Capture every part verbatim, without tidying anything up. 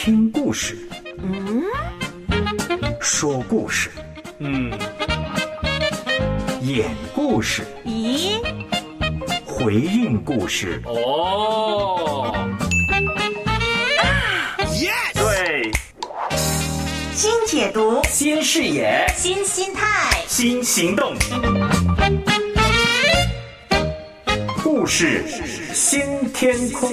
听故事， 嗯， 说故事， 嗯， 演故事， 咦， 回应故事。 哦， 对， 新解读， 新视野， 新心态， 新行动。故事新天空。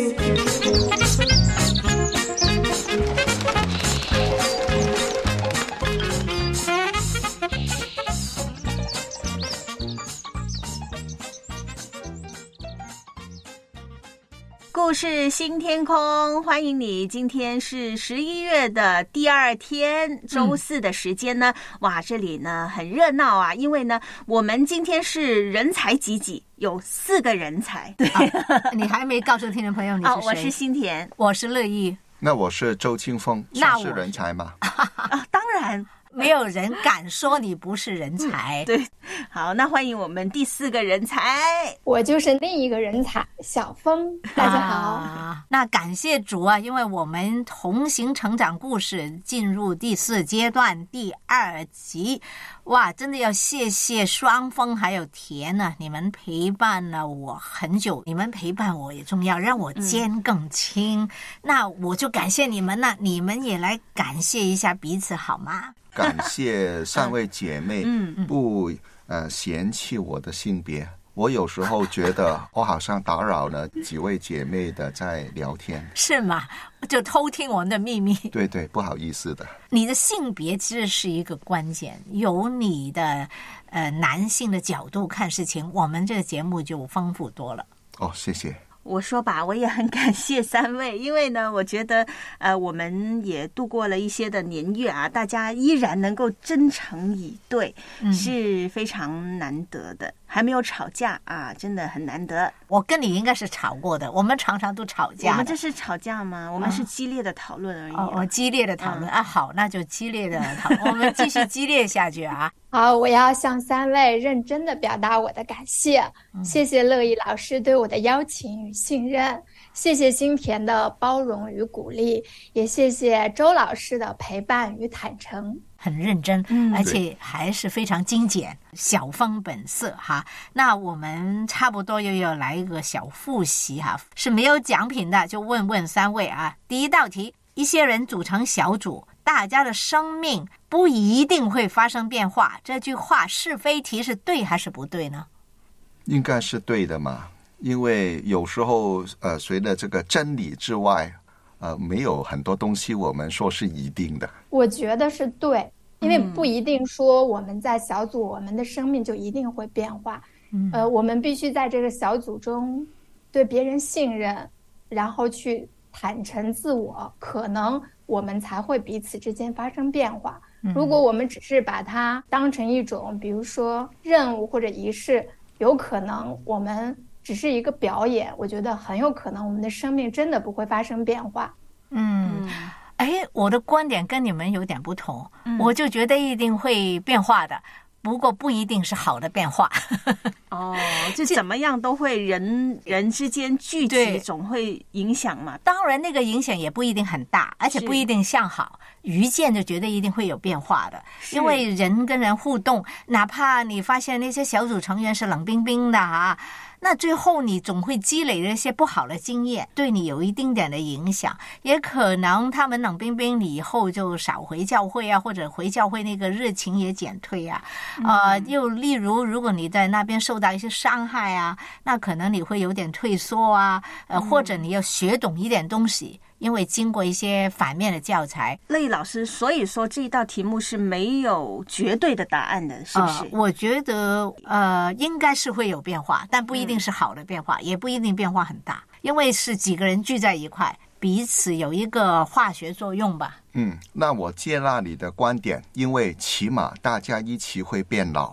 故事新天空，欢迎你。今天是十一月的第二天，周四的时间呢、嗯、哇，这里呢很热闹啊，因为呢我们今天是人才济济，有四个人才。对、 啊、你还没告诉听众朋友你是谁、哦、 我是新田， 我是乐意， 那我是周清风，算是人才吗？ 啊，当然没有人敢说你不是人才、 嗯、对，好，那欢迎我们第四个人才， 我就是另一个人才小峰，大家好、 啊、那感谢主啊，因为我们同行成长故事进入第四阶段第二集，哇，真的要谢谢双峰还有田啊，你们陪伴了我很久，你们陪伴我也重要，让我肩更轻、嗯、那我就感谢你们了，你们也来感谢一下彼此好吗？ 感谢三位姐妹不呃嫌弃我的性别，我有时候觉得我好像打扰了几位姐妹的在聊天， 是吗？就偷听我们的秘密。 对对，不好意思的。 你的性别其实是一个关键，由你的呃男性的角度看事情，我们这个节目就丰富多了。 哦，谢谢。 我说吧，我也很感谢三位，因为呢，我觉得呃，我们也度过了一些的年月啊，大家依然能够真诚以对、嗯、是非常难得的，还没有吵架啊，真的很难得。 我跟你应该是吵过的，我们常常都吵架。 我们这是吵架吗？我们是激烈的讨论而已、啊。 哦，激烈的讨论、嗯、啊，好，那就激烈的讨论，我们继续激烈下去啊。 好，我要向三位认真的表达我的感谢、嗯、谢谢乐意老师对我的邀请与信任，谢谢新田的包容与鼓励，也谢谢周老师的陪伴与坦诚。 很认真、嗯、而且还是非常精简，小峰本色哈。那我们差不多又要来一个小复习哈，是没有奖品的，就问问三位啊。第一道题，一些人组成小组，大家的生命不一定会发生变化，这句话是非题是对还是不对呢？ 应该是对的嘛，因为有时候呃，随着这个真理之外呃，没有很多东西我们说是一定的。 我觉得是对，因为不一定说我们在小组、嗯、我们的生命就一定会变化、嗯、呃，我们必须在这个小组中对别人信任，然后去坦诚自我，可能我们才会彼此之间发生变化、嗯、如果我们只是把它当成一种比如说任务或者仪式，有可能我们只是一个表演，我觉得很有可能我们的生命真的不会发生变化。 嗯，哎，我的观点跟你们有点不同、嗯、我就觉得一定会变化的，不过不一定是好的变化。 哦，就怎么样都会人人之间聚集总会影响嘛。 当然那个影响也不一定很大，而且不一定向好，愚见就觉得一定会有变化的，因为人跟人互动，哪怕你发现那些小组成员是冷冰冰的啊，那最后你总会积累了一些不好的经验，对你有一丁点的影响，也可能他们冷冰冰你以后就少回教会啊，或者回教会那个热情也减退啊、嗯、呃，又例如如果你在那边受到一些伤害啊，那可能你会有点退缩啊，呃，或者你要学懂一点东西，因为经过一些反面的教材。 乐意老师，所以说这一道题目是没有绝对的答案的，是不是？ 呃、我觉得呃，应该是会有变化，但不一定是好的变化、嗯、也不一定变化很大，因为是几个人聚在一块，彼此有一个化学作用吧。 嗯，那我接纳你的观点，因为起码大家一起会变老。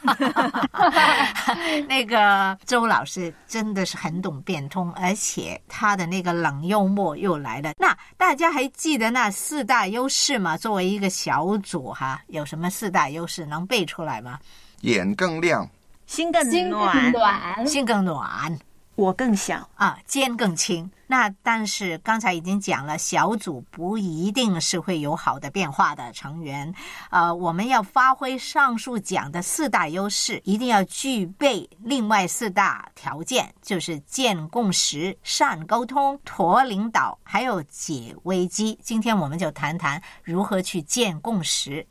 那个周老师真的是很懂变通，而且他的那个冷幽默又来了。那大家还记得那四大优势吗？作为一个小组哈，有什么四大优势能背出来吗？ 眼更亮， 心更暖， 暖， 心更暖， 我更小啊，肩更轻。那但是刚才已经讲了，小组不一定是会有好的变化的成员。呃，我们要发挥上述讲的四大优势，一定要具备另外四大条件，就是建共识、善沟通、妥领导，还有解危机。今天我们就谈谈如何去建共识。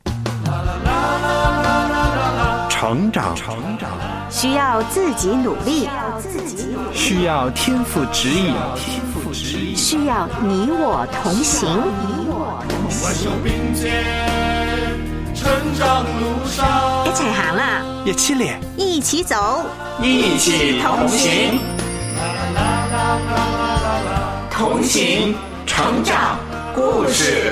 成长，成长需要自己努力， 需要天赋指引，天赋指引需要你我同行。 你我同行。成长路上， 一齊行啦， 一起練， 一起走， 一起同行，同行成長故事。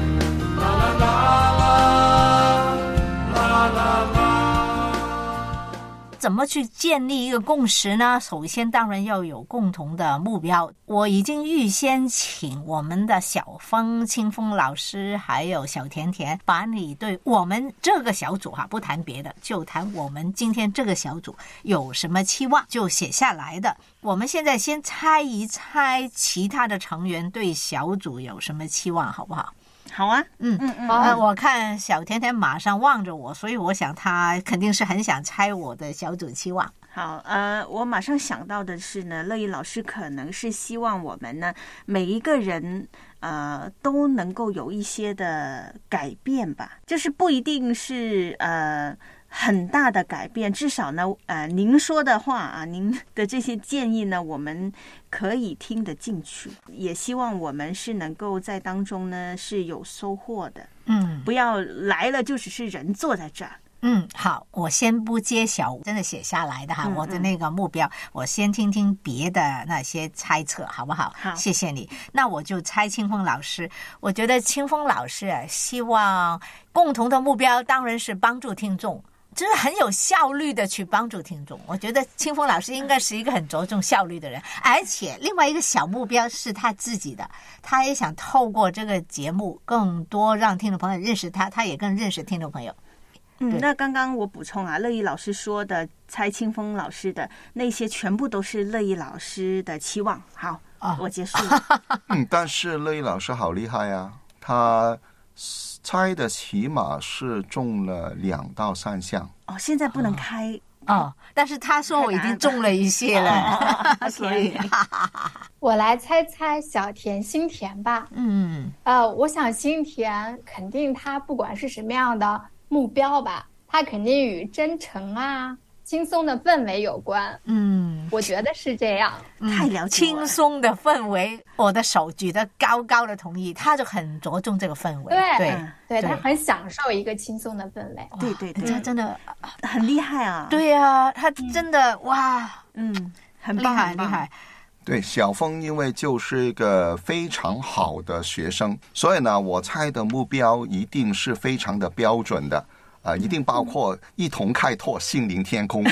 怎么去建立一个共识呢？首先当然要有共同的目标。我已经预先请我们的小峰、清风老师还有小甜甜，把你对我们这个小组哈，不谈别的，就谈我们今天这个小组有什么期望，就写下来的。我们现在先猜一猜其他的成员对小组有什么期望，好不好？ 好啊， 嗯嗯嗯、呃，我看小甜甜马上望着我，所以我想她肯定是很想猜我的小组期望。 好，呃，我马上想到的是呢，乐怡老师可能是希望我们呢每一个人呃都能够有一些的改变吧，就是不一定是呃很大的改变，至少呢呃您说的话啊，您的这些建议呢，我们可以听得进去，也希望我们是能够在当中呢是有收获的， 嗯， 不要来了就只是人坐在这儿。 嗯，好，我先不揭晓真的写下来的哈， 嗯、 我的那个目标，我先听听别的那些猜测，好不好？ 好， 谢谢你。那我就猜清风老师，我觉得清风老师啊，希望共同的目标当然是帮助听众。就是很有效率的去帮助听众，我觉得清风老师应该是一个很着重效率的人，而且另外一个小目标是他自己的，他也想透过这个节目更多让听众朋友认识他，他也更认识听众朋友。 嗯，那刚刚我补充啊，乐怡老师说的猜清风老师的那些全部都是乐怡老师的期望。好，哦、我结束了。 嗯，但是乐怡老师好厉害啊，他猜的起码是中了两到三项。 哦，现在不能开哦，但是他说我已经中了一些了， 哦、所以我来猜猜小甜心甜吧。 嗯， 呃，我想心甜肯定他不管是什么样的目标吧，他肯定与真诚啊、轻松的氛围有关。 嗯， 我觉得是这样。 太了解轻松的氛围，我的手举得高高的，同意。他就很着重这个氛围。 对对、 嗯、 对，他很享受一个轻松的氛围。 对对对， 他真的很厉害啊。 对啊，他真的、嗯、哇， 嗯，很厉害厉害。 对，小峰因为就是一个非常好的学生，所以呢，我猜的目标一定是非常的标准的，啊、呃，一定包括一同开拓心灵天空。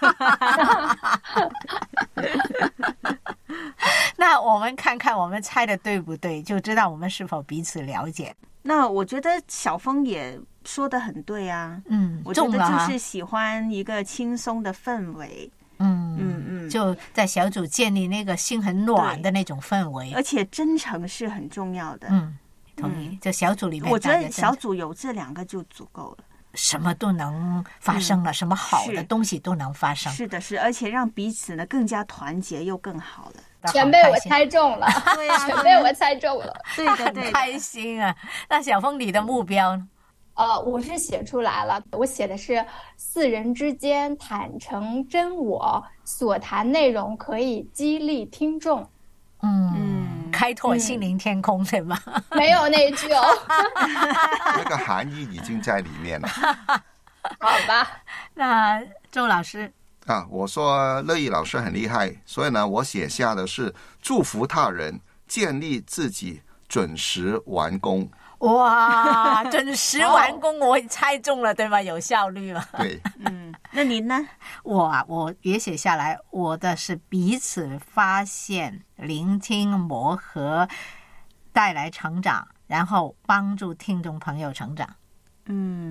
那我们看看我们猜的对不对，就知道我们是否彼此了解。 那我觉得小峰也说得很对啊， 嗯， 我觉得就是喜欢一个轻松的氛围。 嗯嗯嗯， 就在小组建立那个心很暖的那种氛围， 而且真诚是很重要的。 嗯，同意。就小组里面， 我觉得小组有这两个就足够了， 什么都能发生了，嗯、什么好的东西都能发生。 是的，是，而且让彼此呢更加团结又更好了。 全被我猜中了，对啊，全被我猜中了， 对的，对， 很开心啊。那小峰，你的目标呢？ 呃，我是写出来了，我写的是四人之间坦诚真我，所谈内容可以激励听众。 嗯嗯，开拓心灵天空，对吗？ 没有那句哦， 那个含义已经在里面了。 好吧， 那周老师啊，我说乐怡老师很厉害，所以呢，我写下的是祝福他人，建立自己，准时完工。 哇，准时完工，我猜中了，对吗？有效率嘛？ 对， 嗯，那您呢？ 我啊，我也写下来，我的是彼此发现、聆听、磨合，带来成长，然后帮助听众朋友成长。 嗯，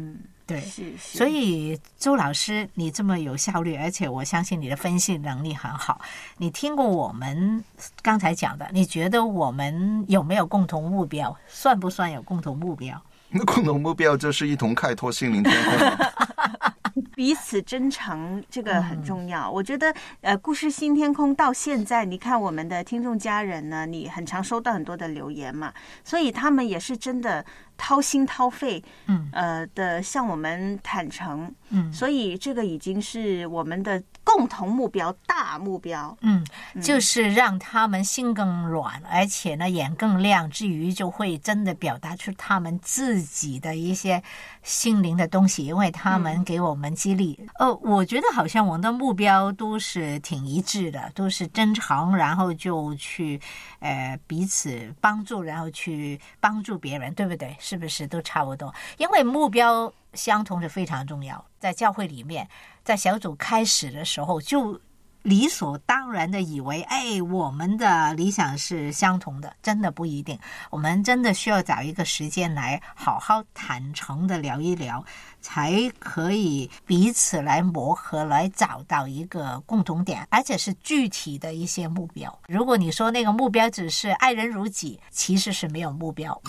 对， 是是。 所以周老师你这么有效率，而且我相信你的分析能力很好。你听过我们刚才讲的，你觉得我们有没有共同目标？算不算有共同目标？ 那共同目标就是一同开拓心灵天空。 彼此真诚，这个很重要。嗯、我觉得，呃，故事新天空到现在，你看我们的听众家人呢，你很常收到很多的留言嘛，所以他们也是真的掏心掏肺，嗯，呃的向我们坦诚，嗯，所以这个已经是我们的共同目标，大目标， 嗯，就是让他们心更软，而且呢眼更亮，之余就会真的表达出他们自己的一些心灵的东西，因为他们给我们激励。嗯、呃，我觉得好像我们的目标都是挺一致的，都是真诚，然后就去呃彼此帮助，然后去帮助别人，对不对？是不是都差不多？因为目标相同是非常重要。在教会里面，在小组开始的时候，就理所当然的以为，哎，我们的理想是相同的，真的不一定。我们真的需要找一个时间来好好坦诚的聊一聊，才可以彼此来磨合，来找到一个共同点，而且是具体的一些目标。如果你说那个目标只是爱人如己，其实是没有目标。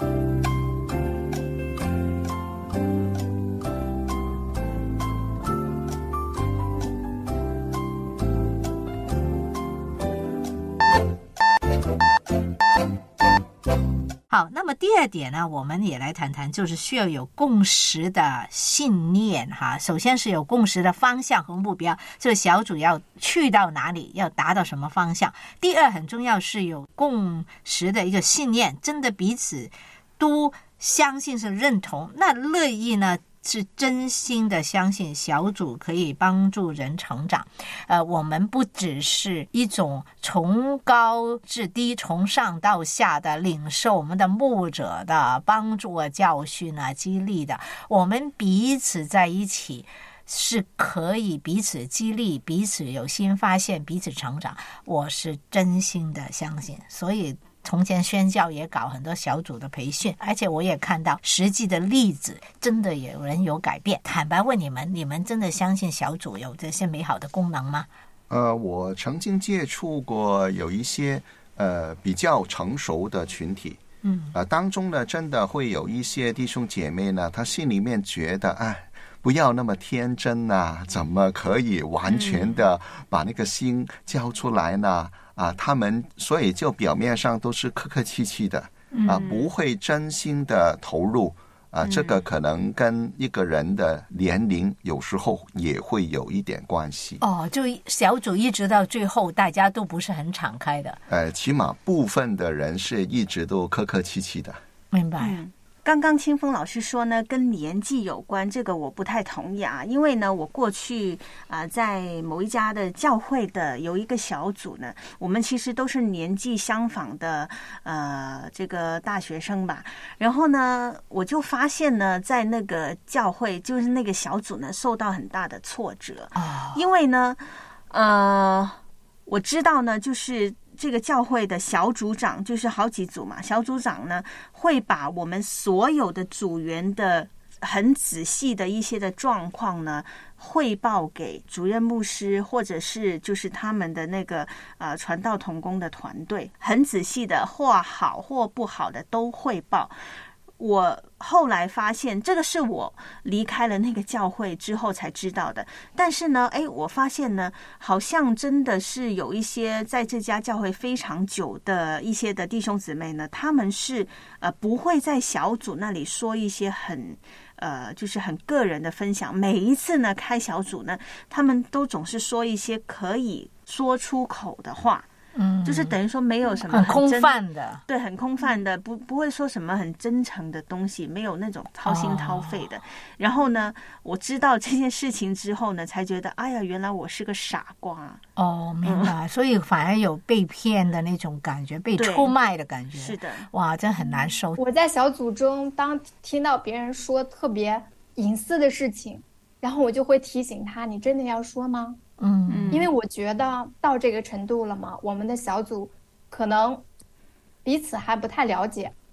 好，那么第二点呢，我们也来谈谈，就是需要有共识的信念哈。首先是有共识的方向和目标，这个小组要去到哪里，要达到什么方向。第二很重要是有共识的一个信念，真的彼此都相信是认同，那乐意呢是真心的相信小组可以帮助人成长。呃，我们不只是一种从高至低、从上到下的领受我们的牧者的帮助啊、教训啊、激励的，我们彼此在一起是可以彼此激励、彼此有新发现、彼此成长。我是真心的相信，所以从前宣教也搞很多小组的培训，而且我也看到实际的例子，真的有人有改变。坦白问你们，你们真的相信小组有这些美好的功能吗？ 呃，我曾经接触过有一些呃比较成熟的群体，嗯，呃，当中呢，真的会有一些弟兄姐妹呢，他心里面觉得，哎，不要那么天真啊，怎么可以完全的把那个心交出来呢？啊，他们所以就表面上都是客客气气的啊，不会真心的投入啊。这个可能跟一个人的年龄有时候也会有一点关系。 哦，就小组一直到最后，大家都不是很敞开的。 呃，起码部分的人是一直都客客气气的。 明白。 嗯，刚刚清风老师说呢，跟年纪有关，这个我不太同意啊。因为呢，我过去啊、呃、在某一家的教会的有一个小组呢，我们其实都是年纪相仿的呃这个大学生吧。然后呢，我就发现呢，在那个教会，就是那个小组呢，受到很大的挫折。哦，因为呢，呃，我知道呢，就是这个教会的小组长，就是好几组嘛，小组长呢会把我们所有的组员的很仔细的一些的状况呢汇报给主任牧师，或者是就是他们的那个呃传道同工的团队，很仔细的或好或不好的都汇报。我后来发现，这个是我离开了那个教会之后才知道的。但是呢，哎，我发现呢，好像真的是有一些在这家教会非常久的一些的弟兄姊妹呢，他们是呃不会在小组那里说一些很呃就是很个人的分享。每一次呢开小组呢，他们都总是说一些可以说出口的话。嗯，就是等于说没有什么很, 很空泛的， 对，很空泛的，不不会说什么很真诚的东西，没有那种掏心掏肺的。哦、然后呢，我知道这件事情之后呢，才觉得，哎呀，原来我是个傻瓜。 哦，明白。嗯、所以反而有被骗的那种感觉，被出卖的感觉。 是的， 哇，真很难受。 我在小组中，当听到别人说特别隐私的事情，然后我就会提醒他：“你真的要说吗？”嗯，因为我觉得到这个程度了嘛，我们的小组可能彼此还不太了解，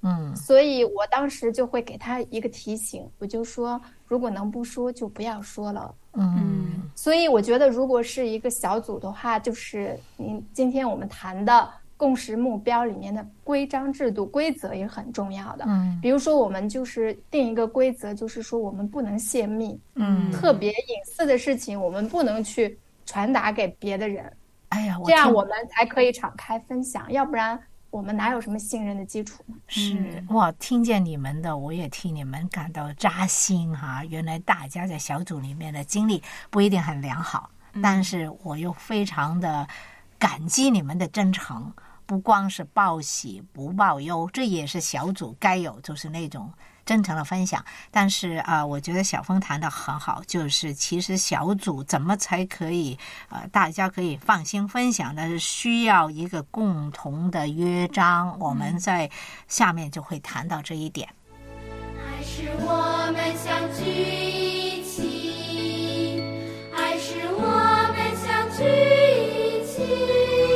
嗯， 所以我当时就会给他一个提醒，我就说如果能不说就不要说了。 嗯， 所以我觉得如果是一个小组的话，就是你今天我们谈的共识目标里面的规章制度规则也很重要的。 嗯， 比如说我们就是定一个规则，就是说我们不能泄密， 嗯， 特别隐私的事情我们不能去传达给别的人。 哎呀， 这样我们才可以敞开分享，要不然我们哪有什么信任的基础呢？ 是，哇，听见你们的，我也替你们感到扎心哈。原来大家在小组里面的经历不一定很良好，嗯、但是我又非常的感激你们的真诚，不光是报喜不报忧，这也是小组该有，就是那种真诚的分享。但是啊、呃，我觉得小峰谈得很好，就是其实小组怎么才可以呃，大家可以放心分享的，是需要一个共同的约章。我们在下面就会谈到这一点。 还是我们相聚一起，还是我们相聚一起。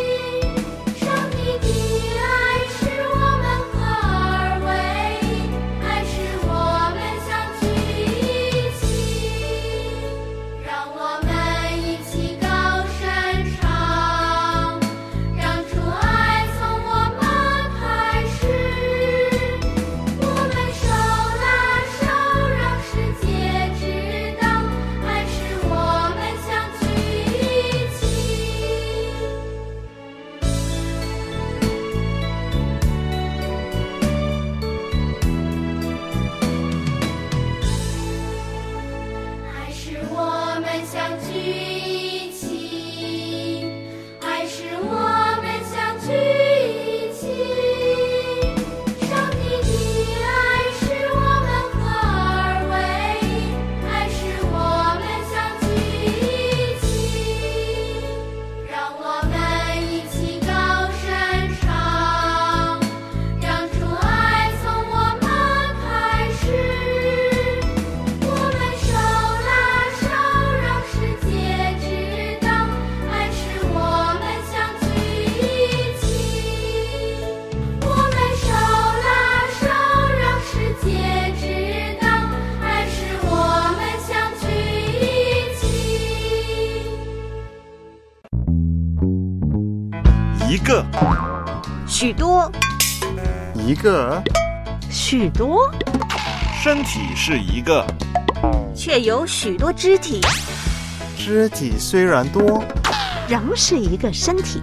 个， 许多， 一个， 许多， 身体是一个， 却有许多肢体。 肢体虽然多， 仍是一个身体。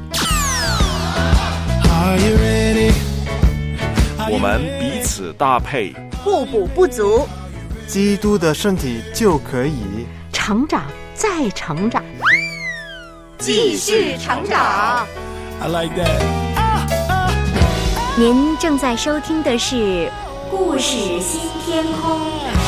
我们彼此搭配， 互补不足， 基督的身体就可以成长再成长，继续成长。 I like that. 您正在收听的是《故事新天空》。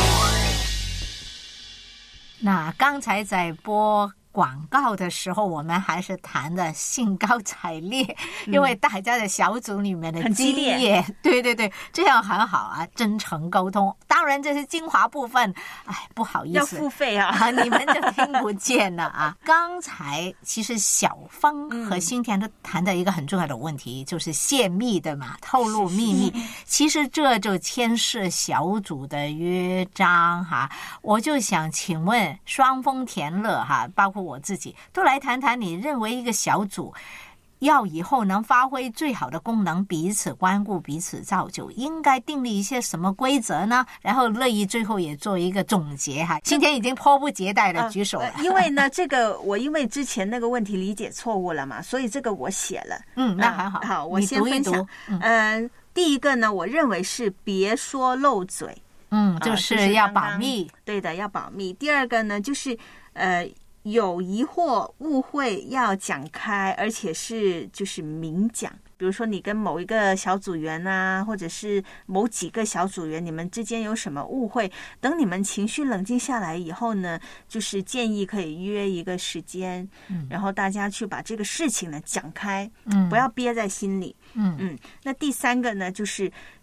那刚才在播广告的时候，我们还是谈的兴高采烈，嗯、因为大家的小组里面的很激烈， 对对对，这样很好啊，真诚沟通。当然这是精华部分，哎，不好意思， 要付费啊， 啊你们就听不见了啊。刚才其实小芳和新田都谈到一个很重要的问题，嗯、就是泄密的嘛，透露秘密。其实这就牵涉小组的约章哈。我就想请问双丰田乐哈，包括我自己都来谈谈，你认为一个小组要以后能发挥最好的功能，彼此关顾，彼此造就，应该订立一些什么规则呢？然后乐意最后也做一个总结哈。今天已经迫不及待的举手了、 呃呃、因为呢这个我因为之前那个问题理解错误了嘛，所以这个我写了。 嗯，那还好、 呃、好，我先分享。嗯、呃，第一个呢，我认为是别说漏嘴， 嗯，就是要保密、呃就是、 对的，要保密。第二个呢，就是呃有疑惑误会要讲开，而且是就是明讲。比如说你跟某一个小组员啊，或者是某几个小组员，你们之间有什么误会，等你们情绪冷静下来以后呢，就是建议可以约一个时间、嗯、然后大家去把这个事情呢讲开，嗯，不要憋在心里。嗯嗯。那第三个呢，就是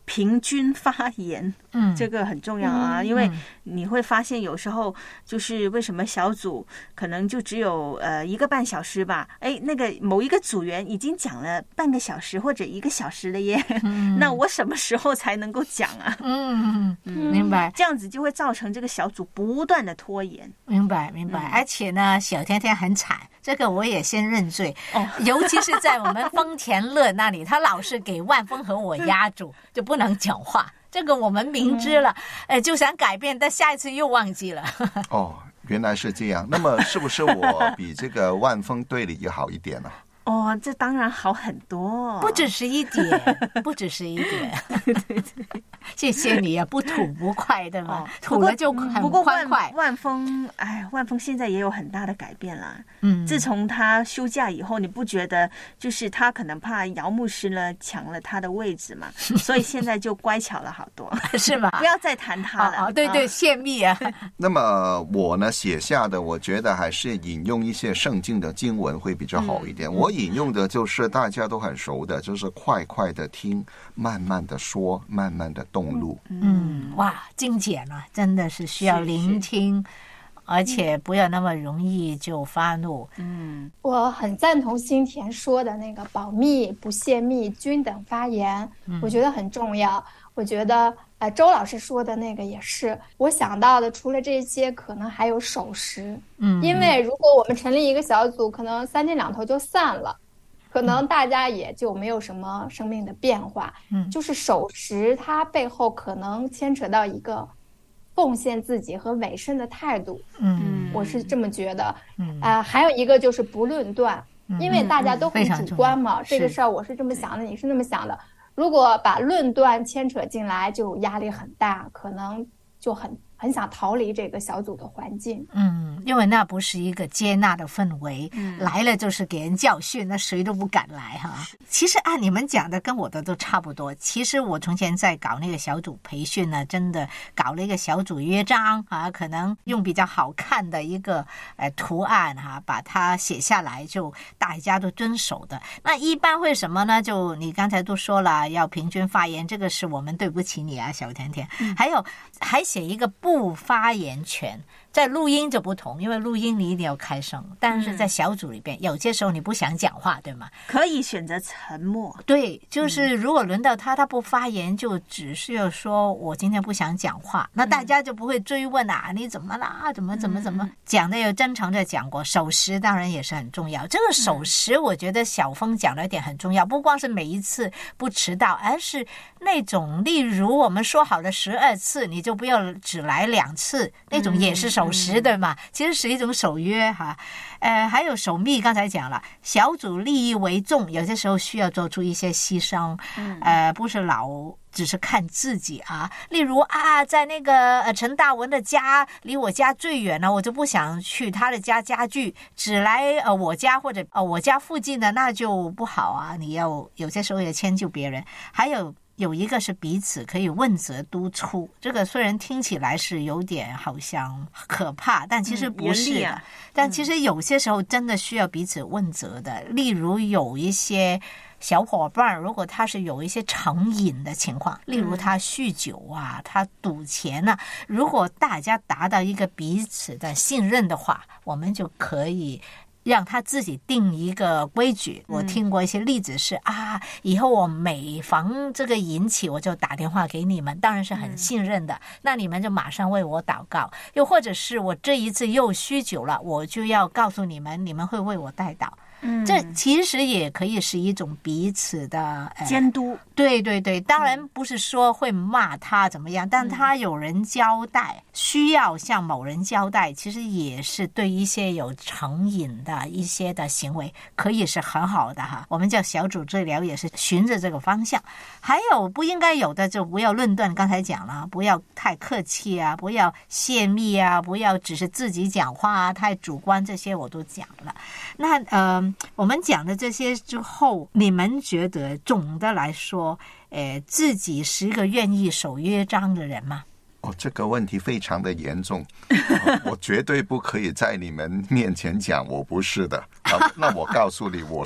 平均发言， 嗯， 这个很重要啊， 嗯、 因为你会发现有时候就是为什么小组可能就只有呃一个半小时吧，哎，那个某一个组员已经讲了半个小时或者一个小时了耶，嗯、那我什么时候才能够讲啊？ 嗯嗯，明白。 这样子就会造成这个小组不断的拖延。 明白明白，嗯、而且呢，小甜甜很惨。这个我也先认罪，哦，尤其是在我们丰田乐那里，他老是给万峰和我压住，就不能讲话。这个我们明知了，嗯、呃，就想改变，但下一次又忘记了。 哦，原来是这样。那么是不是我比这个万峰对你也好一点呢？ 哦，这当然好很多， 不只是一点，不只是一点。对对对，谢谢你啊，不吐不快，对吗？哦、吐了就很不过欢快。 万万峰，哎，万峰现在也有很大的改变啦。 嗯， 自从他休假以后，你不觉得就是他可能怕姚牧师呢抢了他的位置嘛，所以现在就乖巧了好多， 是吗？ 不要再谈他了。 哦，对对，泄密啊。 那么我呢写下的，我觉得还是引用一些圣经的经文会比较好一点。嗯、我引用的就是大家都很熟的，就是快快的听，慢慢的说，慢慢的动怒。 嗯，哇，精简了，真的是需要聆听，而且不要那么容易就发怒。 嗯， 我很赞同新田说的那个保密、不泄密、均等发言，嗯、我觉得很重要。我觉得呃，周老师说的那个也是，我想到的除了这些，可能还有守时。 嗯， 因为如果我们成立一个小组，可能三天两头就散了。可能大家也就没有什么生命的变化， 嗯， 就是守时，它背后可能牵扯到一个奉献自己和委身的态度， 嗯， 我是这么觉得， 嗯啊、呃，还有一个就是不论断， 嗯、 因为大家都很主观嘛， 嗯、 这个事儿我是这么想的，你是那么想的，如果把论断牵扯进来，就压力很大，可能就很。很想逃离这个小组的环境， 嗯，因为那不是一个接纳的氛围， 嗯、 来了就是给人教训，那谁都不敢来哈。其实按你们讲的跟我的都差不多。其实我从前在搞那个小组培训呢，真的搞了一个小组约章啊，可能用比较好看的一个呃图案哈、啊，把它写下来，就大家都遵守的。那一般会什么呢？就你刚才都说了，要平均发言，这个是我们对不起你啊，小甜甜。 嗯、 还有还写一个。不发言权，在录音就不同，因为录音你一定要开声，但是在小组里边，嗯、有些时候你不想讲话，对吗？ 可以选择沉默。 对，就是如果轮到他，他不发言，就只是要说我今天不想讲话，那大家就不会追问啊，你怎么啦？怎么怎么怎么讲的？有真诚的讲过，守时当然也是很重要。这个守时，我觉得小峰讲了一点很重要，不光是每一次不迟到，而是那种，例如我们说好的十二次，你就不要只来两次，那种也是守时，对吗？其实是一种守约哈。呃，还有守密，刚才讲了，小组利益为重，有些时候需要做出一些牺牲，呃，不是老只是看自己啊。例如啊，在那个呃陈大文的家离我家最远了，我就不想去他的家家具，只来呃我家或者呃我家附近的，那就不好啊。你要有些时候也迁就别人。还有。有一个是彼此可以问责督促，这个虽然听起来是有点好像可怕，但其实不是的、嗯啊、但其实有些时候真的需要彼此问责的。例如有一些小伙伴，如果他是有一些成瘾的情况，例如他酗酒啊，他赌钱啊，如果大家达到一个彼此的信任的话，我们就可以让他自己定一个规矩。我听过一些例子是、嗯、啊，以后我每逢这个引起我就打电话给你们，当然是很信任的、嗯、那你们就马上为我祷告。又或者是我这一次又酗酒了，我就要告诉你们，你们会为我代祷。 嗯， 这其实也可以是一种彼此的、呃、 监督。 对对对，当然不是说会骂他怎么样、嗯、但他有人交代，需要向某人交代，其实也是对一些有成瘾的一些的行为可以是很好的哈。我们叫小组治疗也是循着这个方向。还有不应该有的就不要论断，刚才讲了，不要太客气啊，不要泄密啊，不要只是自己讲话啊，太主观，这些我都讲了。那呃我们讲的这些之后，你们觉得总的来说呃，自己是一个愿意守约章的人吗？ 哦，这个问题非常的严重、哦、我绝对不可以在你们面前讲我不是的、啊、那我告诉你我是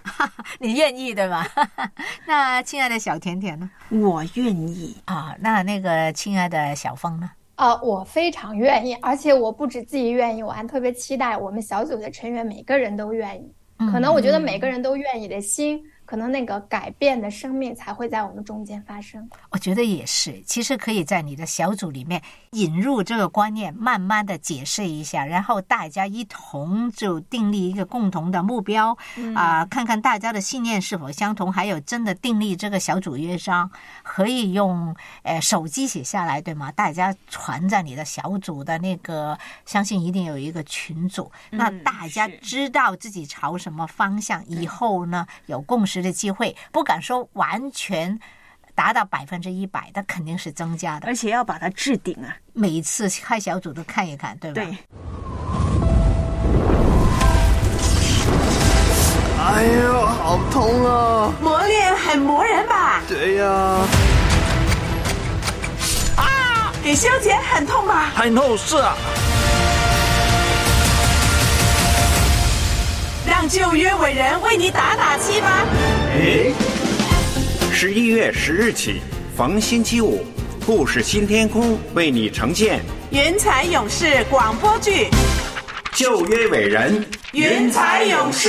你愿意对吧？那亲爱的小甜甜呢？ 我愿意啊。那那个亲爱的小峰呢？ 啊、呃，我非常愿意，而且我不止自己愿意，我还特别期待我们小组的成员每个人都愿意。可能我觉得每个人都愿意的心，可能那个改变的生命才会在我们中间发生。 我觉得也是，其实可以在你的小组里面引入这个观念，慢慢的解释一下，然后大家一同就订立一个共同的目标啊、嗯呃，看看大家的信念是否相同，还有真的订立这个小组约章，可以用呃手机写下来，对吗？大家传在你的小组的那个，相信一定有一个群组，嗯、那大家知道自己朝什么方向，以后呢有共识的机会，不敢说完全达到百分之一百，但肯定是增加的， 而且要把它置顶啊！ 每一次开小组都看一看，对吧？ 对。 哎呦，好痛啊！ 磨练很磨人吧？ 对呀。 啊，给修剪很痛吧？ 很痛，是啊。 让旧约伟人为你打打气吧。 诶，十一月十日起，逢星期五，故事新天空为你呈现云彩勇士广播剧《 旧约伟人》 云彩勇士。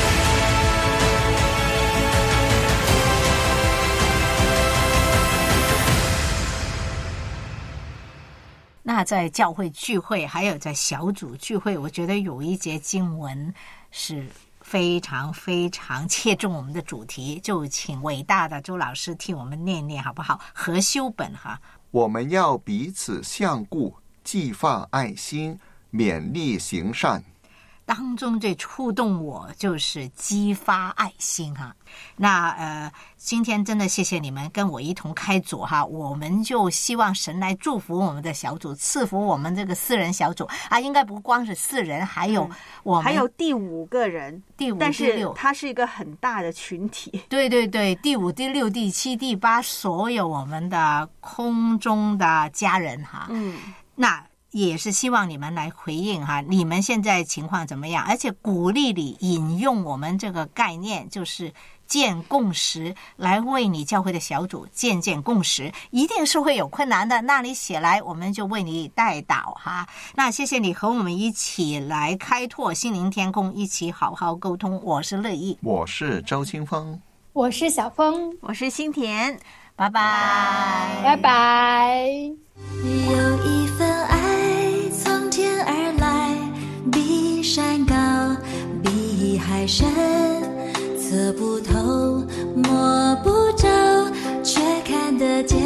那在教会聚会还有在小组聚会，我觉得有一节经文是非常非常切中我们的主题，就请伟大的周老师替我们念念好不好？何修本哈， 我们要彼此相顾，寄放爱心，勉励行善。 当中最触动我就是激发爱心哈。那呃，今天真的谢谢你们跟我一同开组哈，我们就希望神来祝福我们的小组，赐福我们这个四人小组啊，应该不光是四人，还有我们、 嗯、还有第五个人， 第五、 但是第六， 它是一个很大的群体。 对对对，第五、第六、第七、第八，所有我们的空中的家人哈。 嗯， 那。也是希望你们来回应哈，你们现在情况怎么样？而且鼓励你引用我们这个概念，就是建共识，来为你教会的小组建建共识。一定是会有困难的，那你写来，我们就为你带导哈。那谢谢你和我们一起来开拓心灵天空，一起好好沟通。我是乐意， 我是周清风， 我是小峰， 我是新田， 拜拜， 拜拜。 有一份爱从天而来，比山高，比海深，测不透，摸不着，却看得见。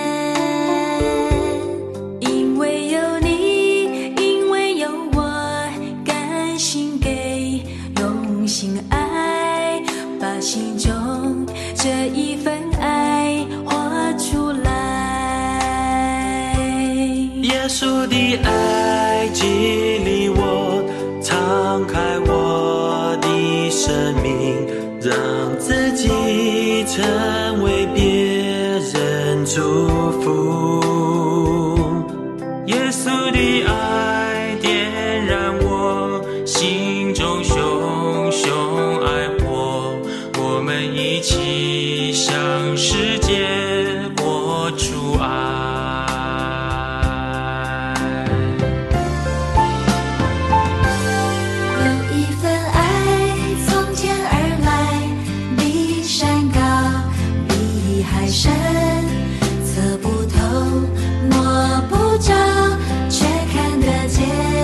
因为有你，因为有我，甘心给，用心爱，把心中这一份爱活出来。 耶稣的爱激励我，敞开我的生命，让自己成为别人祝福。耶稣的爱点燃我心中熊熊爱火，我们一起向世界播出爱。 测不透，摸不着，却看得见。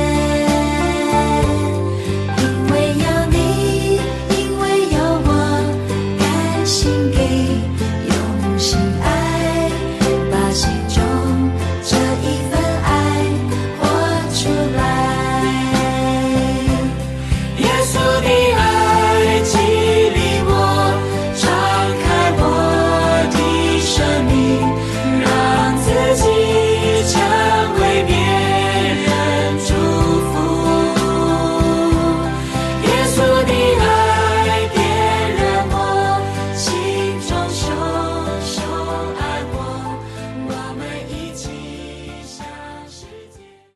因为有你，因为有我，甘心给，用心